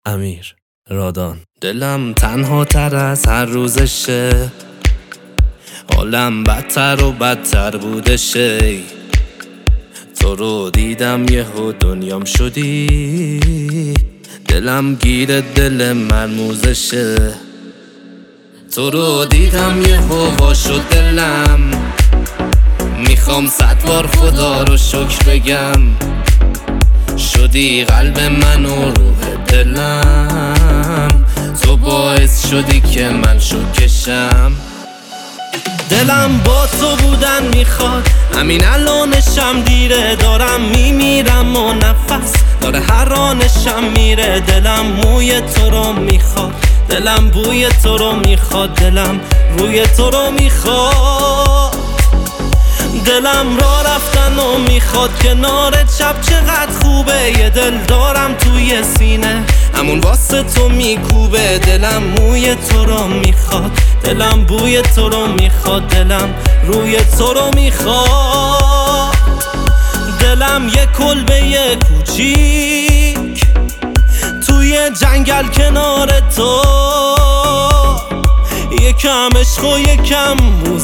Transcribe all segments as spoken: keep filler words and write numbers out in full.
امیر رادان. دلم تنها تر از هر روزشه، حالم بدتر و بدتر بودشه. تو رو دیدم یهو دنیام شدی، دلم گیر دل مرموزشه. تو رو دیدم یهو وا شد دلم، میخوام صد بار خدا رو شکر بگم. شدی قلب من و روح دلم، تو باعث شدی که من شوکشم. دلم با تو بودن میخواد، همین الانشم دیره. دارم میمیرم و نفس داره هر آنشم میره. دلم موی تو رو میخواد، دلم بوی تو رو میخواد، دلم روی تو رو میخواد. دلم را رفتن و میخواد کنار چپ، چقدر خوبه. یه دل دارم توی سینه، همون واسه تو میکوبه. دلم موی تو رو میخواد، دلم بوی تو رو میخواد، دلم روی تو رو میخواد. دلم یه کلبه کوچیک توی جنگل کنار تو، یکم عشق و یکم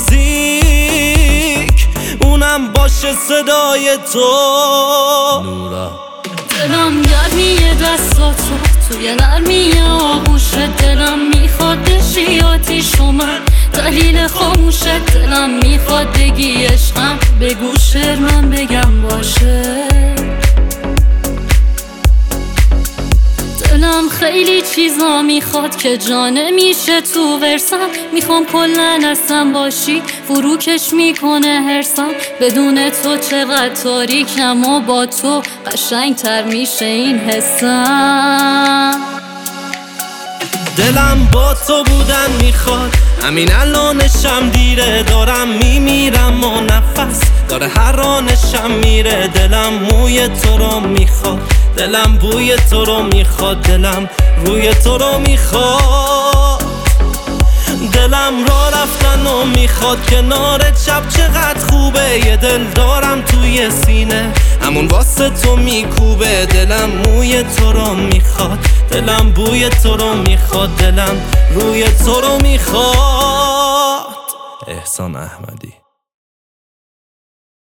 موزیک، اونم باشه صدای تو. نورا. دلم گرمی دستاتو توی نرمی آغوشت، دلم میخواد بشی آتیش و من دلیل خاموشت. دلم میخواد بگی عشقم، بگو شعر من بگم باشه. دلم خیلی چیزا میخواد که جا نمیشه تو ورسم. میخوام کلن هستم باشی، فروکش میکنه هرسم. بدون تو چقدر تاریکم و با تو قشنگ تر میشه این حسم. دلم با تو بودن میخواد، همین الانشم دیره. دارم میمیرم و نفس داره هر آنشم میره. دلم موی تو رو میخواد، دلم بوی تو رو میخواد، دلم روی تو رو میخواد. دلم را رفتن و میخواد کنار چپ، چقدر خوبه. یه دل دارم توی سینه، همون واسه تو میکوبه. دلم موی تو رو میخواد، دلم بوی تو رو میخواد، دلم روی تو رو میخواد. احسان احمدی.